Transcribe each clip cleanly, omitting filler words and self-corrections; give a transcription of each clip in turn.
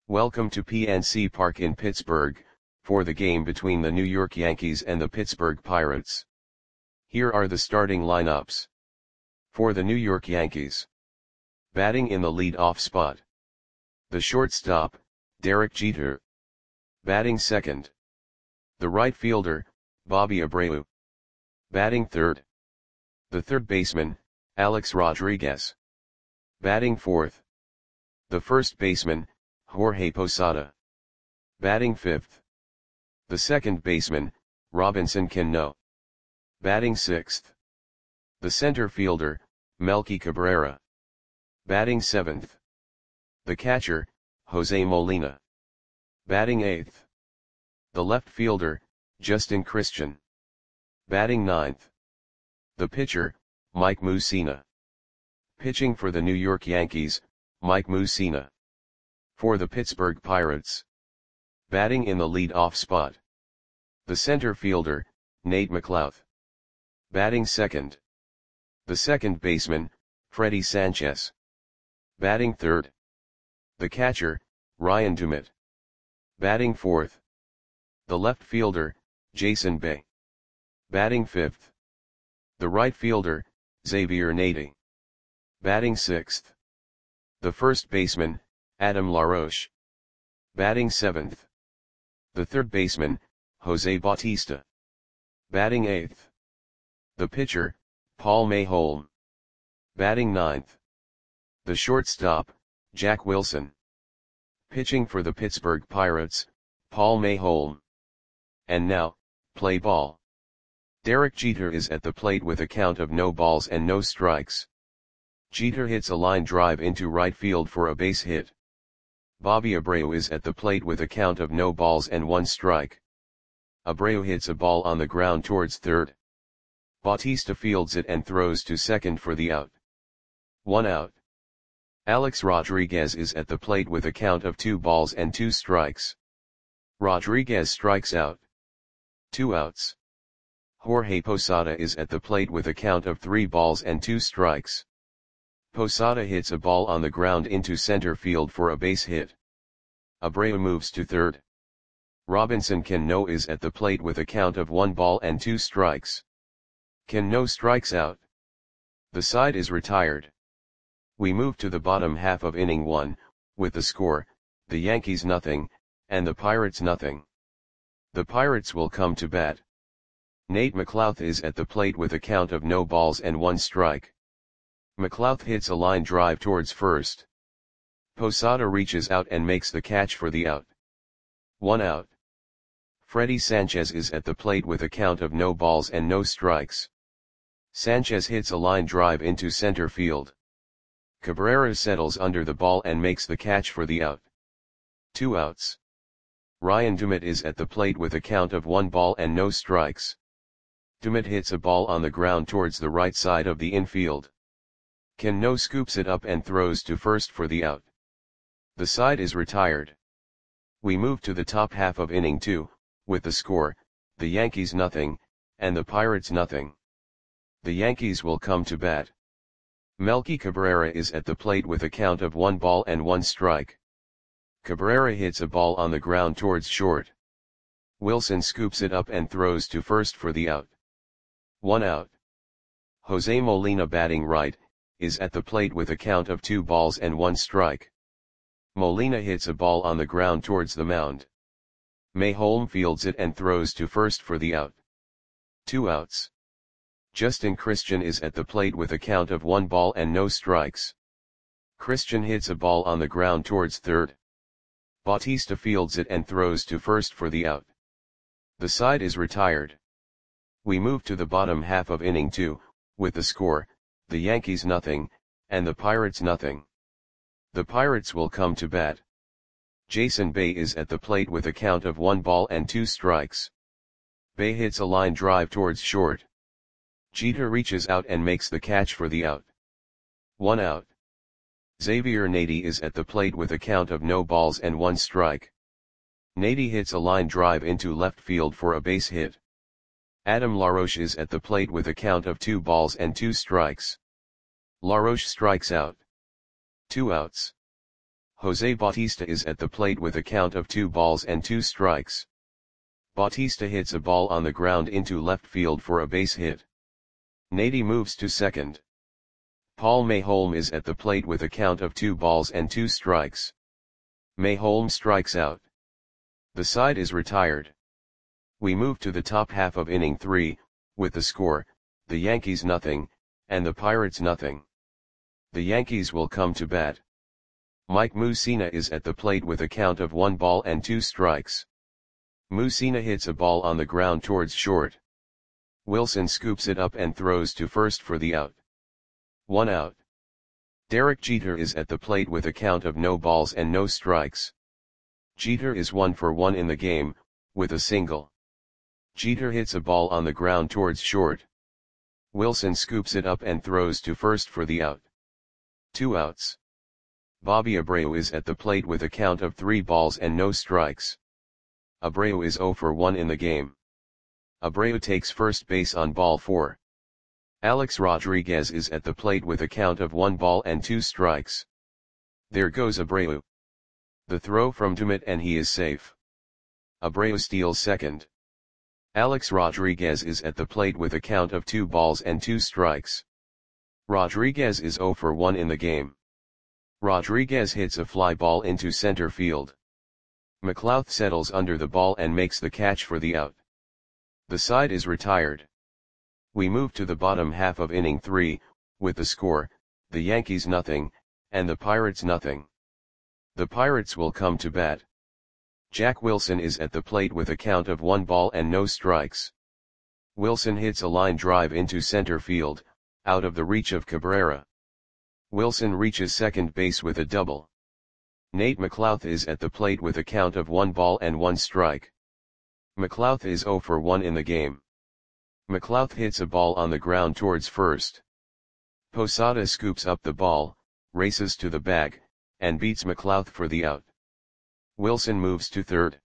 Welcome to PNC Park in Pittsburgh, for the game between the New York Yankees and the Pittsburgh Pirates. Here are the starting lineups. For the New York Yankees. Batting in the lead-off spot. The shortstop, Derek Jeter. Batting second. The right fielder, Bobby Abreu. Batting third. The third baseman, Alex Rodriguez. Batting fourth. The first baseman, Jorge Posada. Batting fifth. The second baseman, Robinson Cano. Batting sixth. The center fielder, Melky Cabrera. Batting seventh. The catcher, Jose Molina. Batting eighth. The left fielder, Justin Christian. Batting ninth. The pitcher, Mike Mussina. Pitching for the New York Yankees, Mike Mussina. For the Pittsburgh Pirates. Batting in the lead-off spot. The center fielder, Nate McLouth. Batting second. The second baseman, Freddie Sanchez. Batting third. The catcher, Ryan Dumit. Batting fourth. The left fielder, Jason Bay. Batting fifth. The right fielder, Xavier Nady. Batting sixth. The first baseman, Adam LaRoche. Batting seventh. The third baseman, Jose Bautista. Batting eighth. The pitcher, Paul Mayholm. Batting ninth. The shortstop, Jack Wilson. Pitching for the Pittsburgh Pirates, Paul Mayholm. And now, play ball. Derek Jeter is at the plate with a count of no balls and no strikes. Jeter hits a line drive into right field for a base hit. Bobby Abreu is at the plate with a count of no balls and one strike. Abreu hits a ball on the ground towards third. Bautista fields it and throws to second for the out. 1 out. Alex Rodriguez is at the plate with a count of 2 balls and 2 strikes. Rodriguez strikes out. 2 outs. Jorge Posada is at the plate with a count of 3 balls and 2 strikes. Posada hits a ball on the ground into center field for a base hit. Abreu moves to third. Robinson Cano is at the plate with a count of 1 ball and 2 strikes. Cano strikes out. The side is retired. We move to the bottom half of inning 1, with the score, the Yankees nothing, and the Pirates nothing. The Pirates will come to bat. Nate McLouth is at the plate with a count of no balls and 1 strike. McLouth hits a line drive towards first. Posada reaches out and makes the catch for the out. 1 out. Freddie Sanchez is at the plate with a count of no balls and no strikes. Sanchez hits a line drive into center field. Cabrera settles under the ball and makes the catch for the out. 2 outs. Ryan Dumit is at the plate with a count of 1 ball and no strikes. Dumit hits a ball on the ground towards the right side of the infield. Cano scoops it up and throws to first for the out. The side is retired. We move to the top half of inning 2, with the score, the Yankees nothing, and the Pirates nothing. The Yankees will come to bat. Melky Cabrera is at the plate with a count of 1 ball and 1 strike. Cabrera hits a ball on the ground towards short. Wilson scoops it up and throws to first for the out. 1 out. Jose Molina batting right, is at the plate with a count of 2 balls and 1 strike. Molina hits a ball on the ground towards the mound. Mayholm fields it and throws to first for the out. 2 outs. Justin Christian is at the plate with a count of 1 ball and no strikes. Christian hits a ball on the ground towards third. Bautista fields it and throws to first for the out. The side is retired. We move to the bottom half of inning 2, with the score, the Yankees nothing, and the Pirates nothing. The Pirates will come to bat. Jason Bay is at the plate with a count of 1 ball and 2 strikes. Bay hits a line drive towards short. Jeter reaches out and makes the catch for the out. 1 out. Xavier Nady is at the plate with a count of no balls and 1 strike. Nady hits a line drive into left field for a base hit. Adam LaRoche is at the plate with a count of 2 balls and 2 strikes. LaRoche strikes out. 2 outs. Jose Bautista is at the plate with a count of 2 balls and 2 strikes. Bautista hits a ball on the ground into left field for a base hit. Nady moves to second. Paul Mayholm is at the plate with a count of 2 balls and 2 strikes. Mayholm strikes out. The side is retired. We move to the top half of inning 3, with the score, the Yankees nothing, and the Pirates nothing. The Yankees will come to bat. Mike Mussina is at the plate with a count of 1 ball and 2 strikes. Mussina hits a ball on the ground towards short. Wilson scoops it up and throws to first for the out. 1 out. Derek Jeter is at the plate with a count of no balls and no strikes. Jeter is 1 for 1 in the game, with a single. Jeter hits a ball on the ground towards short. Wilson scoops it up and throws to first for the out. 2 outs. Bobby Abreu is at the plate with a count of 3 balls and no strikes. Abreu is 0 for 1 in the game. Abreu takes first base on ball 4. Alex Rodriguez is at the plate with a count of 1 ball and 2 strikes. There goes Abreu. The throw from Dumet and he is safe. Abreu steals second. Alex Rodriguez is at the plate with a count of 2 balls and 2 strikes. Rodriguez is 0 for 1 in the game. Rodriguez hits a fly ball into center field. McLouth settles under the ball and makes the catch for the out. The side is retired. We move to the bottom half of inning 3, with the score, the Yankees nothing, and the Pirates nothing. The Pirates will come to bat. Jack Wilson is at the plate with a count of 1 ball and no strikes. Wilson hits a line drive into center field, out of the reach of Cabrera. Wilson reaches second base with a double. Nate McLouth is at the plate with a count of 1 ball and 1 strike. McLouth is 0 for 1 in the game. McLouth hits a ball on the ground towards first. Posada scoops up the ball, races to the bag, and beats McLouth for the out. Wilson moves to third.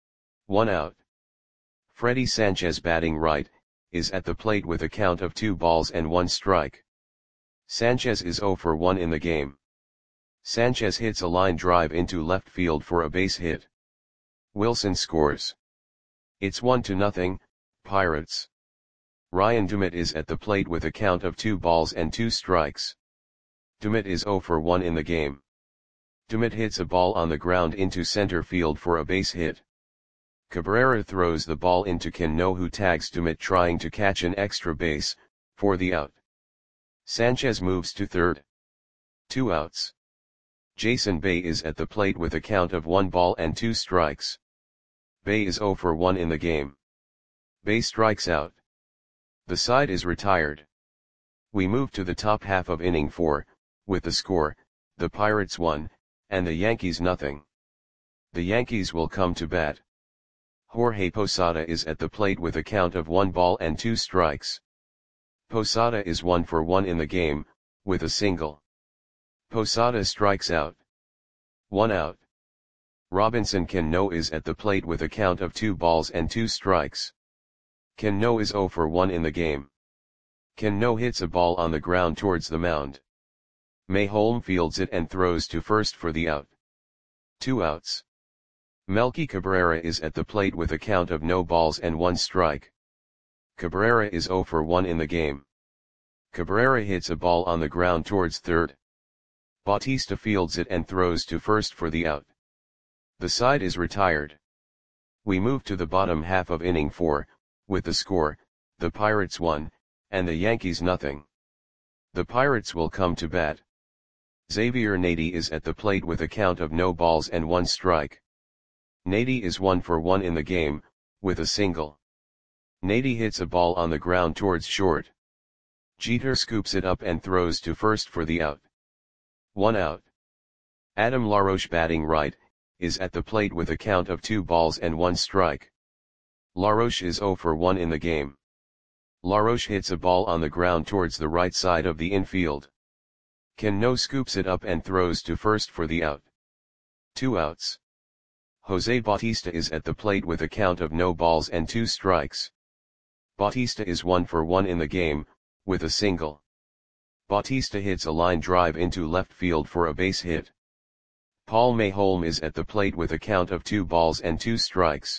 1 out. Freddie Sanchez batting right, is at the plate with a count of 2 balls and 1 strike. Sanchez is 0 for 1 in the game. Sanchez hits a line drive into left field for a base hit. Wilson scores. It's 1-0, Pirates. Ryan Dumet is at the plate with a count of 2 balls and 2 strikes. Dumet is 0 for 1 in the game. Dumet hits a ball on the ground into center field for a base hit. Cabrera throws the ball into Cano, who tags Dumet trying to catch an extra base, for the out. Sanchez moves to third. 2 outs. Jason Bay is at the plate with a count of 1 ball and 2 strikes. Bay is 0 for 1 in the game. Bay strikes out. The side is retired. We move to the top half of inning 4, with the score, the Pirates 1, and the Yankees nothing. The Yankees will come to bat. Jorge Posada is at the plate with a count of 1 ball and 2 strikes. Posada is 1 for 1 in the game, with a single. Posada strikes out. 1 out. Robinson Cano is at the plate with a count of 2 balls and 2 strikes. Cano is 0 for 1 in the game. Cano hits a ball on the ground towards the mound. Mayholm fields it and throws to first for the out. 2 outs. Melky Cabrera is at the plate with a count of no balls and 1 strike. Cabrera is 0 for 1 in the game. Cabrera hits a ball on the ground towards third. Bautista fields it and throws to first for the out. The side is retired. We move to the bottom half of inning 4, with the score, the Pirates 1, and the Yankees nothing. The Pirates will come to bat. Xavier Nady is at the plate with a count of no balls and 1 strike. Nady is 1 for 1 in the game, with a single. Nady hits a ball on the ground towards short. Jeter scoops it up and throws to first for the out. 1 out. Adam LaRoche batting right, is at the plate with a count of 2 balls and 1 strike. LaRoche is 0 for 1 in the game. LaRoche hits a ball on the ground towards the right side of the infield. Cano scoops it up and throws to first for the out. 2 outs. Jose Bautista is at the plate with a count of no balls and 2 strikes. Bautista is 1 for 1 in the game, with a single. Bautista hits a line drive into left field for a base hit. Paul Mayholm is at the plate with a count of 2 balls and 2 strikes.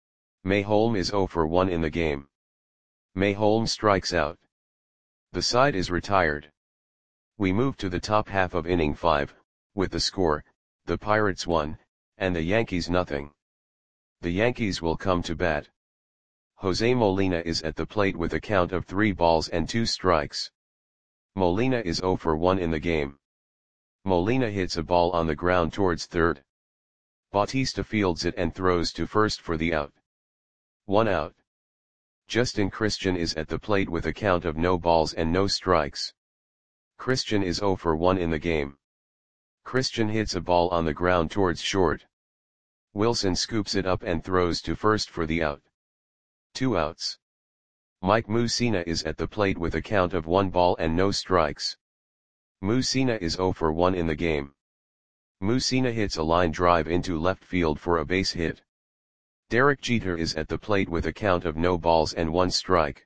Mayholm is 0 for 1 in the game. Mayholm strikes out. The side is retired. We move to the top half of inning 5, with the score, the Pirates 1, and the Yankees nothing. The Yankees will come to bat. Jose Molina is at the plate with a count of 3 balls and 2 strikes. Molina is 0 for 1 in the game. Molina hits a ball on the ground towards third. Bautista fields it and throws to first for the out. 1 out. Justin Christian is at the plate with a count of no balls and no strikes. Christian is 0 for 1 in the game. Christian hits a ball on the ground towards short. Wilson scoops it up and throws to first for the out. 2 outs. Mike Mussina is at the plate with a count of 1 ball and no strikes. Mussina is 0 for 1 in the game. Mussina hits a line drive into left field for a base hit. Derek Jeter is at the plate with a count of no balls and 1 strike.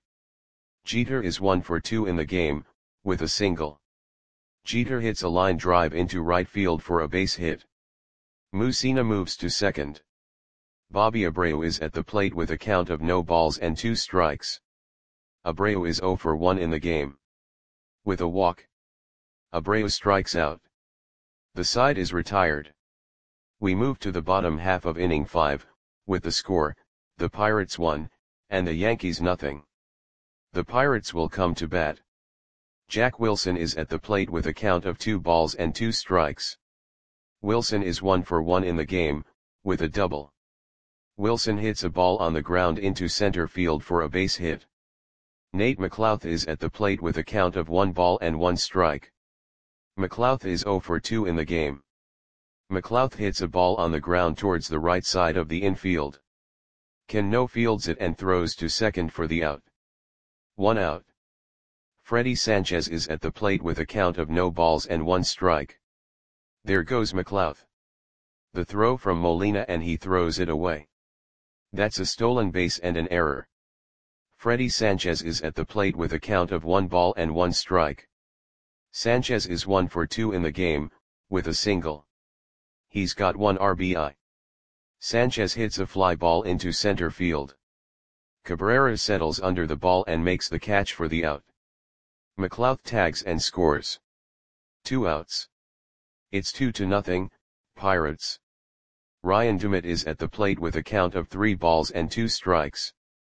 Jeter is 1 for 2 in the game, with a single. Jeter hits a line drive into right field for a base hit. Mussina moves to second. Bobby Abreu is at the plate with a count of no balls and 2 strikes. Abreu is 0 for 1 in the game. With a walk, Abreu strikes out. The side is retired. We move to the bottom half of inning 5, with the score, the Pirates 1, and the Yankees nothing. The Pirates will come to bat. Jack Wilson is at the plate with a count of 2 balls and 2 strikes. Wilson is 1 for 1 in the game, with a double. Wilson hits a ball on the ground into center field for a base hit. Nate McLouth is at the plate with a count of 1 ball and 1 strike. McLouth is 0 for 2 in the game. McLouth hits a ball on the ground towards the right side of the infield. Cano fields it and throws to second for the out. 1 out. Freddie Sanchez is at the plate with a count of no balls and 1 strike. There goes McLouth. The throw from Molina and he throws it away. That's a stolen base and an error. Freddie Sanchez is at the plate with a count of 1 ball and 1 strike. Sanchez is 1 for 2 in the game, with a single. He's got 1 RBI. Sanchez hits a fly ball into center field. Cabrera settles under the ball and makes the catch for the out. McLouth tags and scores. 2 outs. It's 2-0, Pirates. Ryan Dumit is at the plate with a count of 3 balls and 2 strikes.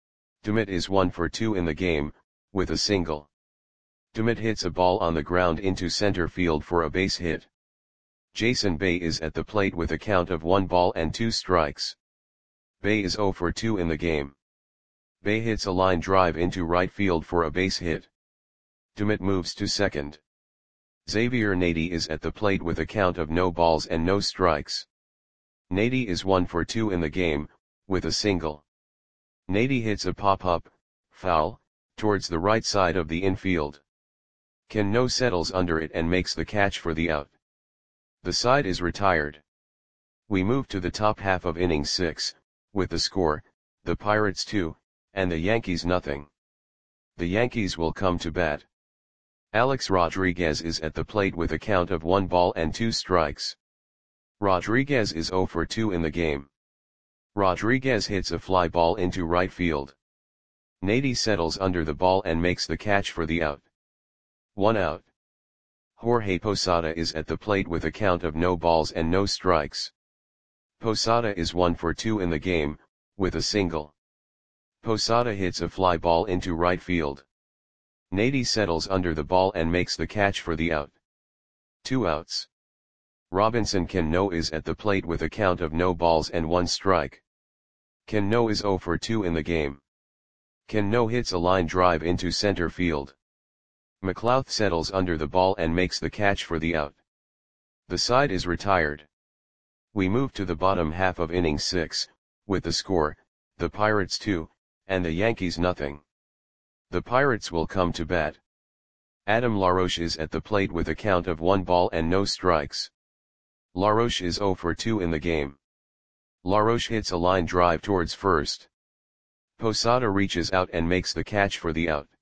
Dumit is 1 for 2 in the game, with a single. Dumit hits a ball on the ground into center field for a base hit. Jason Bay is at the plate with a count of 1 ball and 2 strikes. Bay is 0 for 2 in the game. Bay hits a line drive into right field for a base hit. Dumit moves to second. Xavier Nady is at the plate with a count of no balls and no strikes. Nady is 1 for 2 in the game, with a single. Nady hits a pop-up, foul, towards the right side of the infield. Cano settles under it and makes the catch for the out. The side is retired. We move to the top half of inning 6, with the score, the Pirates 2, and the Yankees nothing. The Yankees will come to bat. Alex Rodriguez is at the plate with a count of 1 ball and 2 strikes. Rodriguez is 0 for 2 in the game. Rodriguez hits a fly ball into right field. Nady settles under the ball and makes the catch for the out. 1 out. Jorge Posada is at the plate with a count of no balls and no strikes. Posada is 1 for 2 in the game, with a single. Posada hits a fly ball into right field. Nady settles under the ball and makes the catch for the out. 2 outs. Robinson Cano is at the plate with a count of no balls and 1 strike. Cano is 0 for 2 in the game. Cano hits a line drive into center field. McLouth settles under the ball and makes the catch for the out. The side is retired. We move to the bottom half of inning 6, with the score, the Pirates 2, and the Yankees nothing. The Pirates will come to bat. Adam LaRoche is at the plate with a count of 1 ball and no strikes. LaRoche is 0 for 2 in the game. LaRoche hits a line drive towards first. Posada reaches out and makes the catch for the out.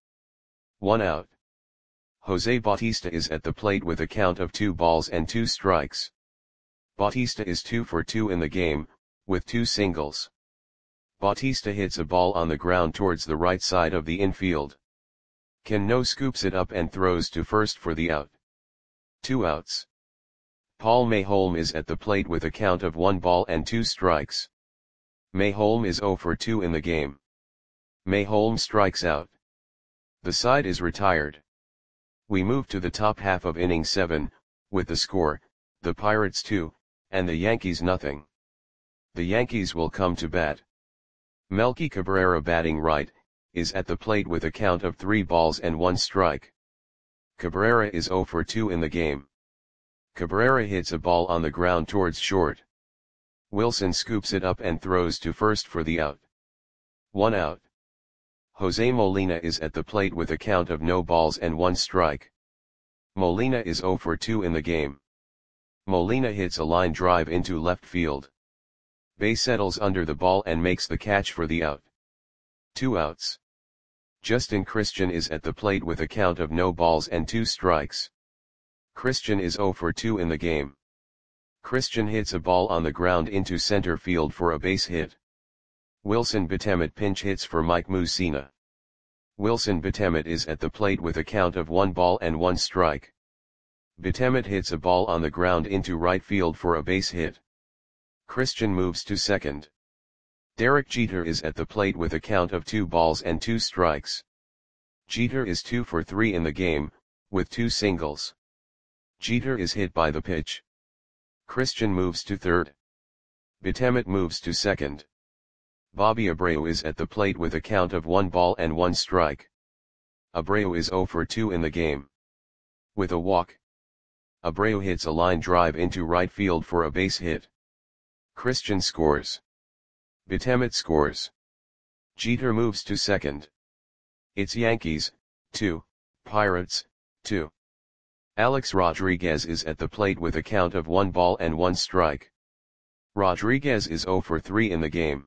1 out. Jose Bautista is at the plate with a count of 2 balls and 2 strikes. Bautista is 2 for 2 in the game, with 2 singles. Bautista hits a ball on the ground towards the right side of the infield. Cano scoops it up and throws to first for the out. 2 outs. Paul Mayholm is at the plate with a count of 1 ball and 2 strikes. Mayholm is 0 for 2 in the game. Mayholm strikes out. The side is retired. We move to the top half of inning 7, with the score, the Pirates 2, and the Yankees nothing. The Yankees will come to bat. Melky Cabrera, batting right, is at the plate with a count of 3 balls and 1 strike. Cabrera is 0 for 2 in the game. Cabrera hits a ball on the ground towards short. Wilson scoops it up and throws to first for the out. 1 out. Jose Molina is at the plate with a count of no balls and 1 strike. Molina is 0 for 2 in the game. Molina hits a line drive into left field. Bay settles under the ball and makes the catch for the out. 2 outs. Justin Christian is at the plate with a count of no balls and 2 strikes. Christian is 0 for 2 in the game. Christian hits a ball on the ground into center field for a base hit. Wilson Betemit pinch hits for Mike Mussina. Wilson Betemit is at the plate with a count of 1 ball and 1 strike. Betemit hits a ball on the ground into right field for a base hit. Christian moves to second. Derek Jeter is at the plate with a count of 2 balls and 2 strikes. Jeter is 2 for 3 in the game, with 2 singles. Jeter is hit by the pitch. Christian moves to third. Betemit moves to second. Bobby Abreu is at the plate with a count of 1 ball and 1 strike. Abreu is 0 for 2 in the game. With a walk, Abreu hits a line drive into right field for a base hit. Christian scores. Betemit scores. Jeter moves to second. It's Yankees, 2, Pirates, 2. Alex Rodriguez is at the plate with a count of 1 ball and 1 strike. Rodriguez is 0 for 3 in the game.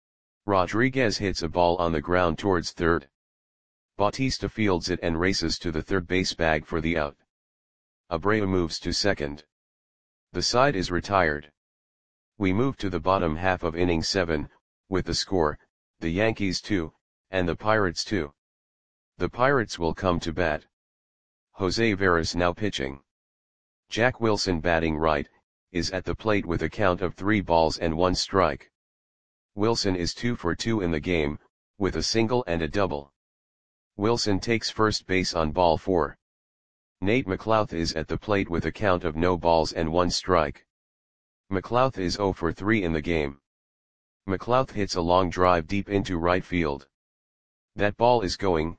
Rodriguez hits a ball on the ground towards third. Bautista fields it and races to the third base bag for the out. Abreu moves to second. The side is retired. We move to the bottom half of inning 7, with the score, the Yankees 2, and the Pirates 2. The Pirates will come to bat. Jose Veras now pitching. Jack Wilson, batting right, is at the plate with a count of 3 balls and 1 strike. Wilson is 2 for 2 in the game, with a single and a double. Wilson takes first base on ball 4. Nate McLouth is at the plate with a count of no balls and 1 strike. McLouth is 0 for 3 in the game. McLouth hits a long drive deep into right field. That ball is gone.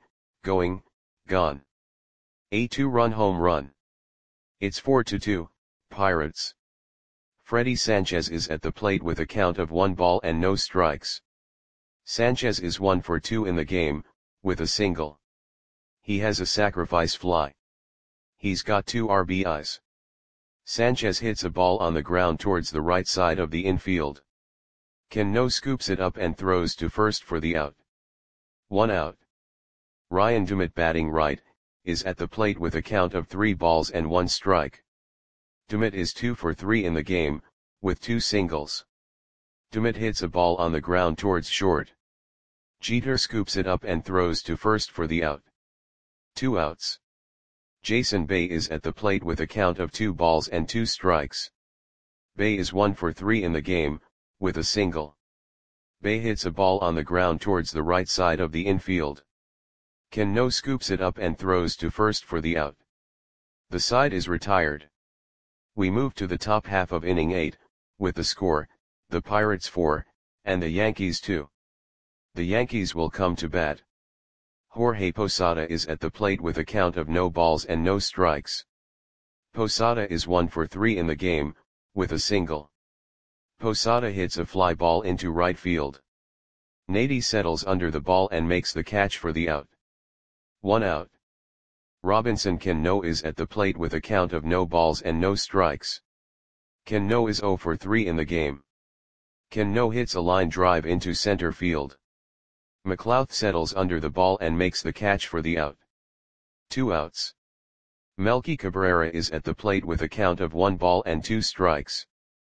A 2-run home run. It's 4-2, Pirates. Freddie Sanchez is at the plate with a count of 1 ball and no strikes. Sanchez is 1 for 2 in the game, with a single. He has a sacrifice fly. He's got 2 RBIs. Sanchez hits a ball on the ground towards the right side of the infield. Cano scoops it up and throws to first for the out. 1 out. Ryan Dumit, batting right, is at the plate with a count of 3 balls and 1 strike. Dumit is 2 for 3 in the game, with 2 singles. Dumit hits a ball on the ground towards short. Jeter scoops it up and throws to first for the out. 2 outs. Jason Bay is at the plate with a count of 2 balls and 2 strikes. Bay is 1 for 3 in the game, with a single. Bay hits a ball on the ground towards the right side of the infield. Cano scoops it up and throws to first for the out. The side is retired. We move to the top half of inning 8, with the score, the Pirates 4, and the Yankees 2. The Yankees will come to bat. Jorge Posada is at the plate with a count of no balls and no strikes. Posada is 1 for 3 in the game, with a single. Posada hits a fly ball into right field. Nady settles under the ball and makes the catch for the out. 1 out. Robinson Cano is at the plate with a count of no balls and no strikes. Cano is 0 for 3 in the game. Cano hits a line drive into center field. McLouth settles under the ball and makes the catch for the out. 2 outs. Melky Cabrera is at the plate with a count of 1 ball and 2 strikes.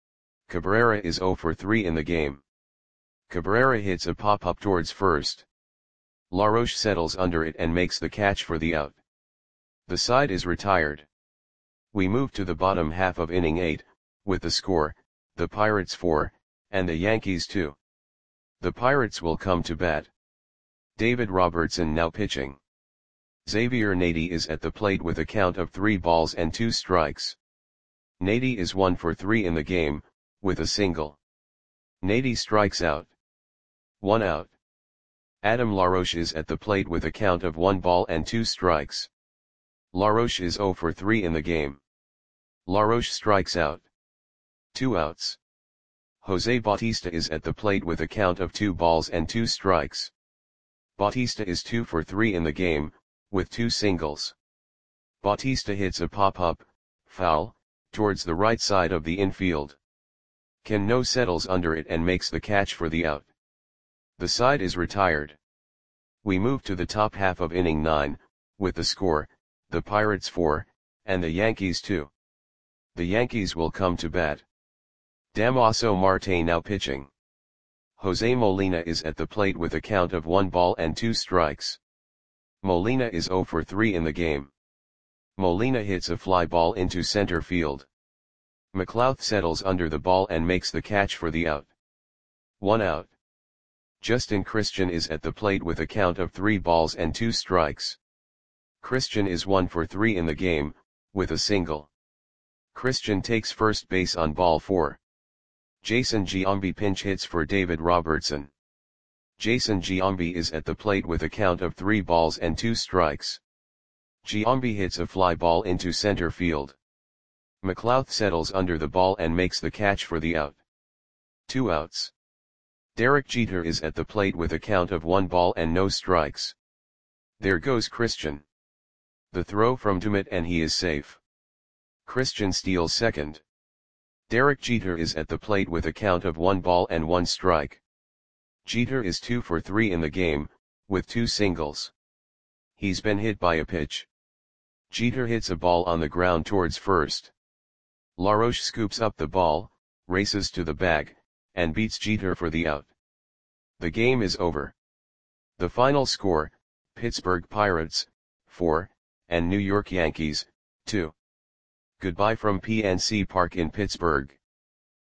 Cabrera is 0 for 3 in the game. Cabrera hits a pop-up towards first. LaRoche settles under it and makes the catch for the out. The side is retired. We move to the bottom half of inning 8, with the score, the Pirates 4, and the Yankees 2. The Pirates will come to bat. David Robertson now pitching. Xavier Nady is at the plate with a count of 3 balls and 2 strikes. Nady is 1 for 3 in the game, with a single. Nady strikes out. 1 out. Adam LaRoche is at the plate with a count of 1 ball and 2 strikes. LaRoche is 0 for 3 in the game. LaRoche strikes out. 2 outs. Jose Bautista is at the plate with a count of 2 balls and 2 strikes. Bautista is 2 for 3 in the game, with 2 singles. Bautista hits a pop-up, foul, towards the right side of the infield. Cano settles under it and makes the catch for the out. The side is retired. We move to the top half of inning 9, with the score, the Pirates 4, and the Yankees 2. The Yankees will come to bat. Damaso Marte now pitching. Jose Molina is at the plate with a count of 1 ball and 2 strikes. Molina is 0 for 3 in the game. Molina hits a fly ball into center field. McLouth settles under the ball and makes the catch for the out. 1 out. Justin Christian is at the plate with a count of 3 balls and 2 strikes. Christian is 1 for 3 in the game, with a single. Christian takes first base on ball 4. Jason Giambi pinch hits for David Robertson. Jason Giambi is at the plate with a count of 3 balls and 2 strikes. Giambi hits a fly ball into center field. McLouth settles under the ball and makes the catch for the out. 2 outs. Derek Jeter is at the plate with a count of 1 ball and no strikes. There goes Christian. The throw from Dumit and he is safe. Christian steals second. Derek Jeter is at the plate with a count of 1 ball and 1 strike. Jeter is 2 for 3 in the game, with 2 singles. He's been hit by a pitch. Jeter hits a ball on the ground towards first. LaRoche scoops up the ball, races to the bag, and beats Jeter for the out. The game is over. The final score, Pittsburgh Pirates, 4, and New York Yankees, 2. Goodbye from PNC Park in Pittsburgh.